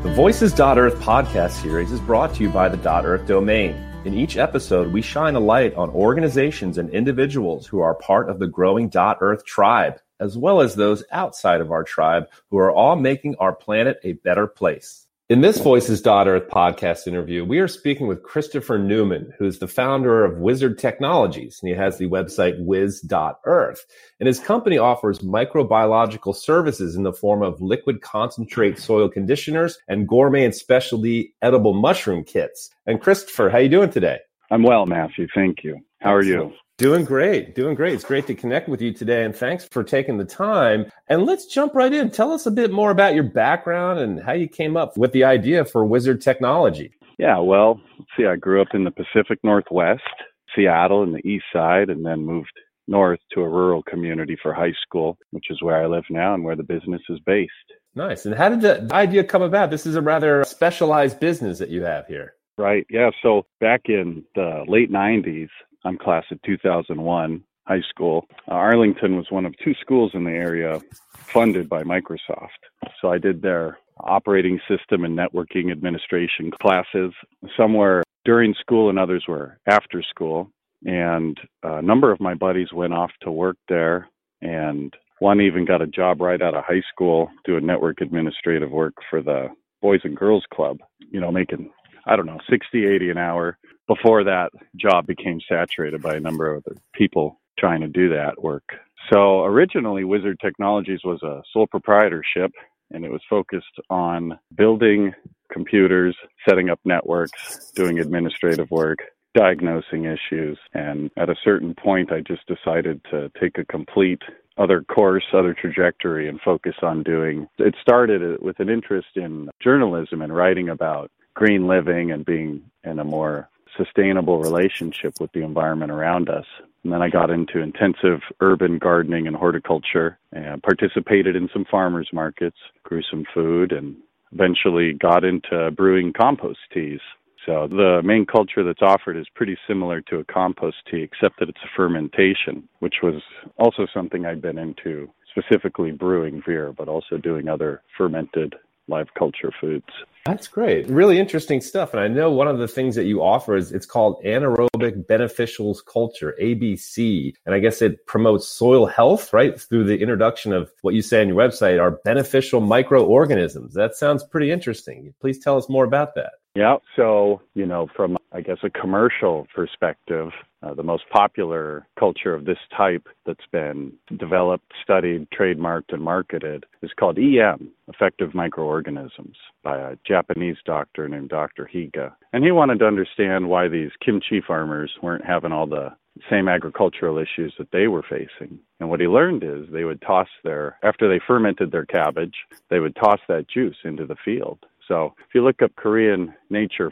The Voices.Earth podcast series is brought to you by the .Earth domain. In each episode, we shine a light on organizations and individuals who are part of the growing .Earth tribe, as well as those outside of our tribe who are all making our planet a better place. In this Voices.Earth podcast interview, we are speaking with Christopher Newman, who's the founder of Wizard Technologies, and he has the website wiz.earth. And his company offers microbiological services in the form of liquid concentrate soil conditioners and gourmet and specialty edible mushroom kits. And Christopher, how are you doing today? I'm well, Matthew. Thank you. How are you? Doing great. It's great to connect with you today, and thanks for taking the time. And let's jump right in. Tell us a bit more about your background and how you came up with the idea for Wizard Technology. Yeah, well, let's see, I grew up in the Pacific Northwest, Seattle and the East Side, and then moved north to a rural community for high school, which is where I live now and where the business is based. Nice. And how did the idea come about? This is a rather specialized business that you have here. Right. Yeah. So back in the late 90s, I'm class of 2001, high school. Arlington was one of two schools in the area funded by Microsoft. So I did their operating system and networking administration classes. Some were during school and others were after school. And a number of my buddies went off to work there. And one even got a job right out of high school doing network administrative work for the Boys and Girls Club, making, $60, $80 an hour. Before that job became saturated by a number of other people trying to do that work. So originally, Wizard Technologies was a sole proprietorship, and it was focused on building computers, setting up networks, doing administrative work, diagnosing issues. And at a certain point, I just decided to take a complete other trajectory and focus on doing. It started with an interest in journalism and writing about green living and being in a more sustainable relationship with the environment around us. And then I got into intensive urban gardening and horticulture and participated in some farmers markets, grew some food, and eventually got into brewing compost teas. So the main culture that's offered is pretty similar to a compost tea, except that it's a fermentation, which was also something I'd been into, specifically brewing beer, but also doing other fermented live culture foods. That's great. Really interesting stuff. And I know one of the things that you offer is it's called Anaerobic Beneficials Culture, ABC. And I guess it promotes soil health, right? Through the introduction of what you say on your website are beneficial microorganisms. That sounds pretty interesting. Please tell us more about that. Yeah. So, from, a commercial perspective, the most popular culture of this type that's been developed, studied, trademarked, and marketed is called EM, Effective Microorganisms, by a Japanese doctor named Dr. Higa. And he wanted to understand why these kimchi farmers weren't having all the same agricultural issues that they were facing. And what he learned is they would after they fermented their cabbage, they would toss that juice into the field. So if you look up Korean natural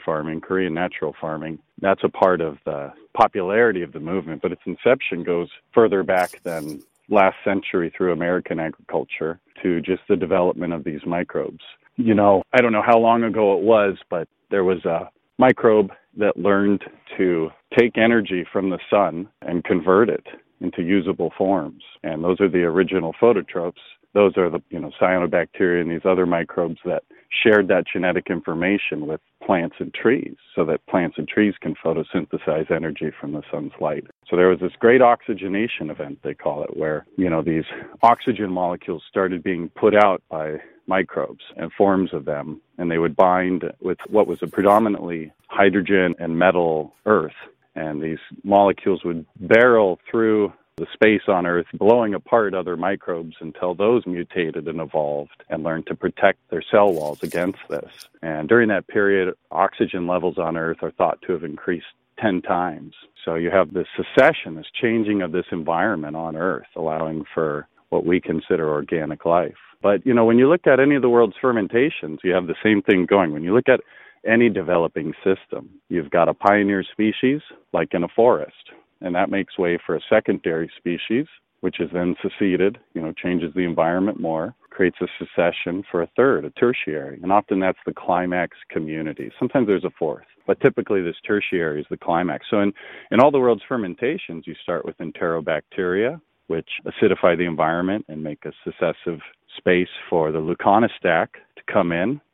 farming, that's a part of the popularity of the movement, but its inception goes further back than last century through American agriculture to just the development of these microbes. I don't know how long ago it was, but there was a microbe that learned to take energy from the sun and convert it into usable forms. And those are the original phototropes. Those are the, cyanobacteria and these other microbes that shared that genetic information with plants and trees so that plants and trees can photosynthesize energy from the sun's light. So there was this great oxygenation event, they call it, where, these oxygen molecules started being put out by microbes and forms of them, and they would bind with what was a predominantly hydrogen and metal earth. And these molecules would barrel through the space on Earth, blowing apart other microbes until those mutated and evolved and learned to protect their cell walls against this. And during that period, oxygen levels on Earth are thought to have increased 10 times. So you have this succession, this changing of this environment on Earth, allowing for what we consider organic life. But, when you look at any of the world's fermentations, you have the same thing going. When you look at any developing system, you've got a pioneer species, like in a forest. And that makes way for a secondary species, which is then succeeded, changes the environment more, creates a succession for a third, a tertiary. And often that's the climax community. Sometimes there's a fourth, but typically this tertiary is the climax. So in all the world's fermentations, you start with enterobacteria, which acidify the environment and make a successive space for the leuconostac to come in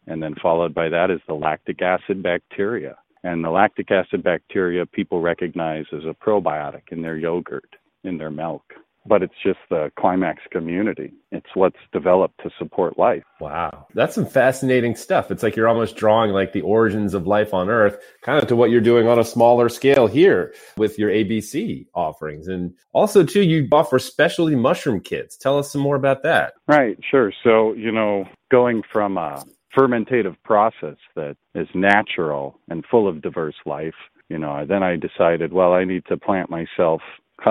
And then followed by that is the lactic acid bacteria. And the lactic acid bacteria people recognize as a probiotic in their yogurt, in their milk. But it's just the Climax community. It's what's developed to support life. Wow. That's some fascinating stuff. It's like you're almost drawing like the origins of life on Earth, kind of to what you're doing on a smaller scale here with your ABC offerings. And also, too, you offer specialty mushroom kits. Tell us some more about that. Right, sure. So, going from a fermentative process that is natural and full of diverse life, then I decided, well, I need to plant myself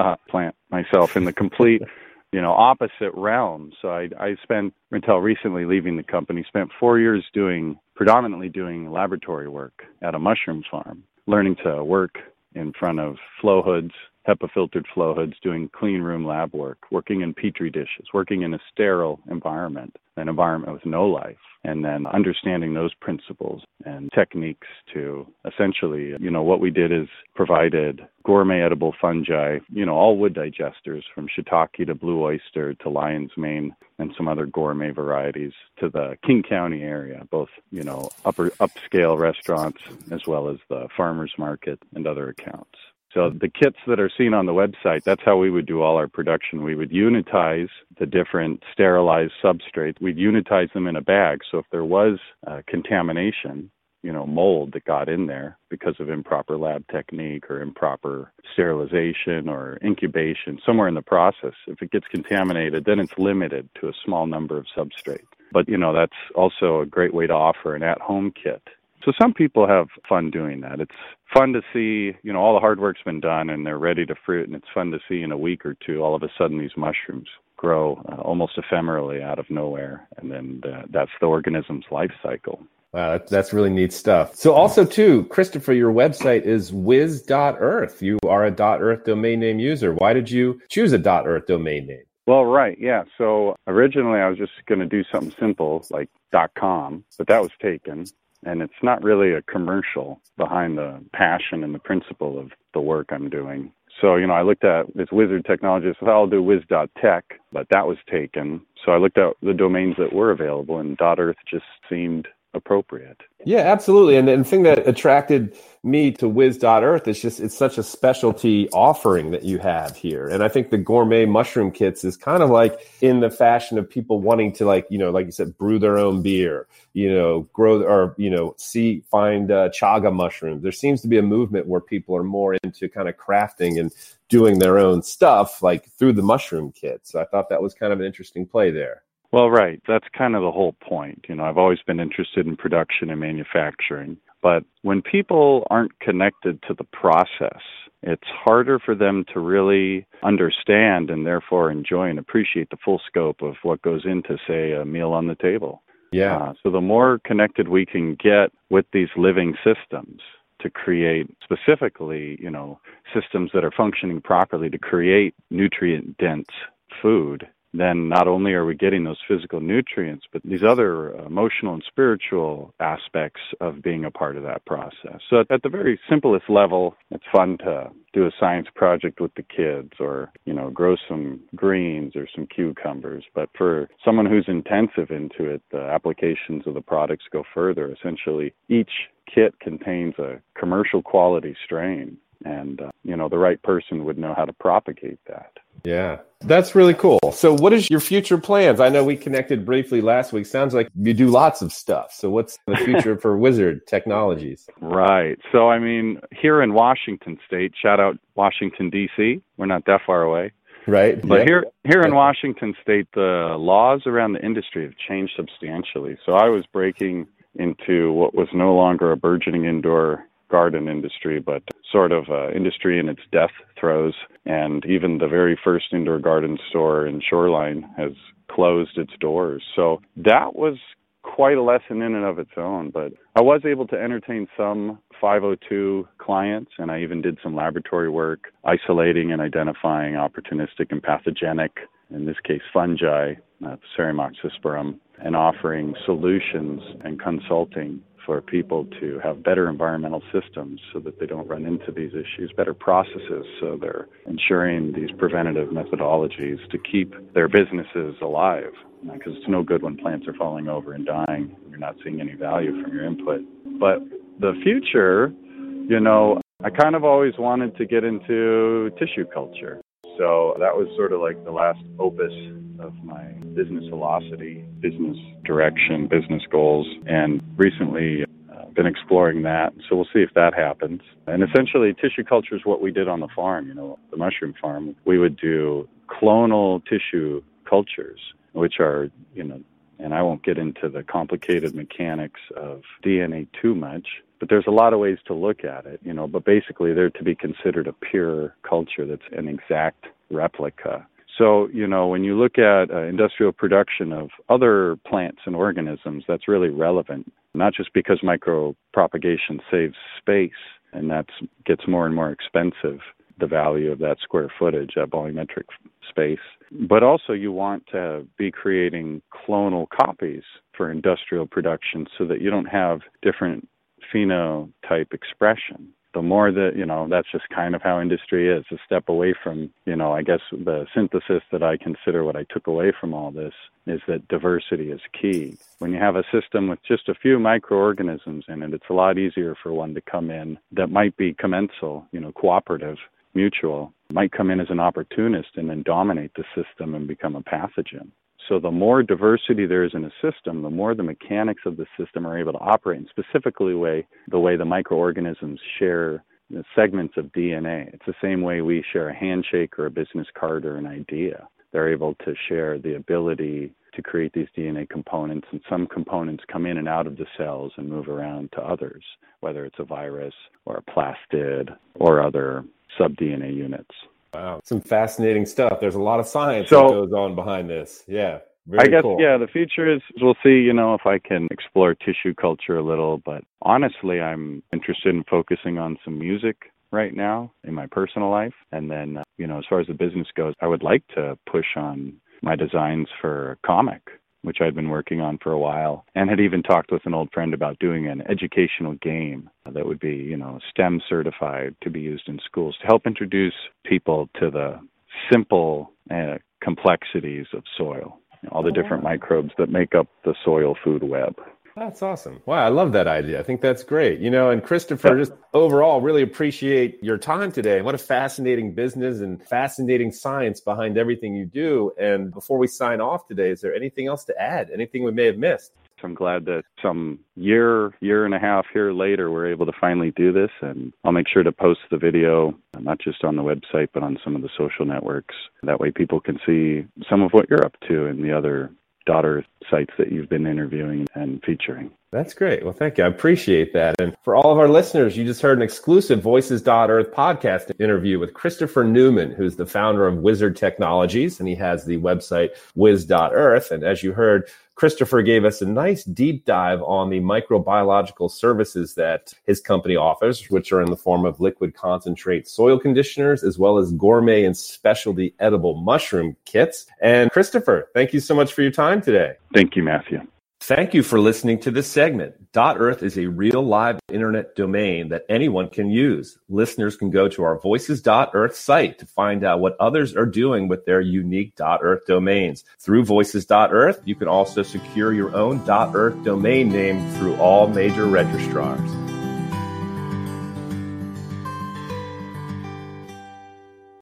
in the complete, opposite realm. So I spent, until recently leaving the company, spent 4 years predominantly doing laboratory work at a mushroom farm, learning to work in front of flow hoods, HEPA-filtered flow hoods, doing clean room lab work, working in petri dishes, working in a sterile environment, an environment with no life, and then understanding those principles and techniques to essentially, what we did is provided gourmet edible fungi, all wood digesters from shiitake to blue oyster to lion's mane and some other gourmet varieties to the King County area, both, upscale restaurants as well as the farmers market and other accounts. So the kits that are seen on the website, that's how we would do all our production. We would unitize the different sterilized substrates. We'd unitize them in a bag. So if there was contamination, mold that got in there because of improper lab technique or improper sterilization or incubation, somewhere in the process, if it gets contaminated, then it's limited to a small number of substrates. But, that's also a great way to offer an at-home kit. So some people have fun doing that. It's fun to see, all the hard work's been done and they're ready to fruit, and it's fun to see in a week or two, all of a sudden these mushrooms grow almost ephemerally out of nowhere. And then that's the organism's life cycle. Wow, that's really neat stuff. So also, too, Christopher, your website is wiz.earth. You are a .earth domain name user. Why did you choose a .earth domain name? Well, right, yeah. So originally I was just going to do something simple like .com, but that was taken. And it's not really a commercial behind the passion and the principle of the work I'm doing. So, I looked at this Wizard Technology, so I'll do wiz.tech, but that was taken. So I looked at the domains that were available, and .earth just seemed appropriate. Yeah, absolutely. And the thing that attracted me to wiz.earth is just it's such a specialty offering that you have here. And I think the gourmet mushroom kits is kind of like in the fashion of people wanting to like you said, brew their own beer, grow or, find chaga mushrooms. There seems to be a movement where people are more into kind of crafting and doing their own stuff like through the mushroom kit. So I thought that was kind of an interesting play there. Well, right. That's kind of the whole point. I've always been interested in production and manufacturing. But when people aren't connected to the process, it's harder for them to really understand and therefore enjoy and appreciate the full scope of what goes into, say, a meal on the table. Yeah. So the more connected we can get with these living systems to create specifically, systems that are functioning properly to create nutrient-dense food, then not only are we getting those physical nutrients, but these other emotional and spiritual aspects of being a part of that process. So at the very simplest level, it's fun to do a science project with the kids or, grow some greens or some cucumbers. But for someone who's intensive into it, the applications of the products go further. Essentially, each kit contains a commercial quality strain. And, the right person would know how to propagate that. Yeah, that's really cool. So what is your future plans? I know we connected briefly last week. Sounds like you do lots of stuff. So what's the future for Wizard Technologies? Right. So, here in Washington State, shout out Washington, D.C. We're not that far away. Right. But here in Washington State, the laws around the industry have changed substantially. So I was breaking into what was no longer a burgeoning indoor garden industry, but sort of industry in its death throes. And even the very first indoor garden store in Shoreline has closed its doors. So that was quite a lesson in and of its own. But I was able to entertain some 502 clients, and I even did some laboratory work isolating and identifying opportunistic and pathogenic, in this case fungi, Pseudomonas cisporum, and offering solutions and consulting for people to have better environmental systems so that they don't run into these issues, better processes so they're ensuring these preventative methodologies to keep their businesses alive. Because it's no good when plants are falling over and dying and you're not seeing any value from your input. But the future, I kind of always wanted to get into tissue culture. So that was sort of like the last opus of my business philosophy, business direction, business goals, and recently been exploring that. So we'll see if that happens. And essentially, tissue culture is what we did on the farm, the mushroom farm. We would do clonal tissue cultures, which are, and I won't get into the complicated mechanics of DNA too much, but there's a lot of ways to look at it, but basically they're to be considered a pure culture that's an exact replica. So, when you look at industrial production of other plants and organisms, that's really relevant, not just because micropropagation saves space, and that gets more and more expensive, the value of that square footage, that volumetric space, but also you want to be creating clonal copies for industrial production so that you don't have different phenotype expression. The more that, that's just kind of how industry is, a step away from, I guess the synthesis that I consider what I took away from all this is that diversity is key. When you have a system with just a few microorganisms in it, it's a lot easier for one to come in that might be commensal, cooperative, mutual, might come in as an opportunist and then dominate the system and become a pathogen. So the more diversity there is in a system, the more the mechanics of the system are able to operate, and specifically the way the microorganisms share the segments of DNA. It's the same way we share a handshake or a business card or an idea. They're able to share the ability to create these DNA components, and some components come in and out of the cells and move around to others, whether it's a virus or a plastid or other sub-DNA units. Wow, some fascinating stuff. There's a lot of science that goes on behind this. Yeah, very cool. The future is, we'll see, if I can explore tissue culture a little, but honestly, I'm interested in focusing on some music right now in my personal life. And then, as far as the business goes, I would like to push on my designs for a comic, which I'd been working on for a while, and had even talked with an old friend about doing an educational game that would be, STEM certified to be used in schools to help introduce people to the simple complexities of soil, all the different microbes that make up the soil food web. That's awesome. Wow, I love that idea. I think that's great. And Christopher, just overall, really appreciate your time today. And what a fascinating business and fascinating science behind everything you do. And before we sign off today, is there anything else to add? Anything we may have missed? I'm glad that some year and a half here later, we're able to finally do this. And I'll make sure to post the video, not just on the website, but on some of the social networks. That way people can see some of what you're up to and the other daughter sites that you've been interviewing and featuring. That's great. Well, thank you. I appreciate that. And for all of our listeners, you just heard an exclusive Voices.Earth podcast interview with Christopher Newman, who's the founder of Wizard Technologies, and he has the website Wiz.Earth. And as you heard, Christopher gave us a nice deep dive on the microbiological services that his company offers, which are in the form of liquid concentrate soil conditioners, as well as gourmet and specialty edible mushroom kits. And Christopher, thank you so much for your time today. Thank you, Matthew. Thank you for listening to this segment. .Earth is a real live internet domain that anyone can use. Listeners can go to our Voices.Earth site to find out what others are doing with their unique .Earth domains. Through Voices.Earth, you can also secure your own .Earth domain name through all major registrars.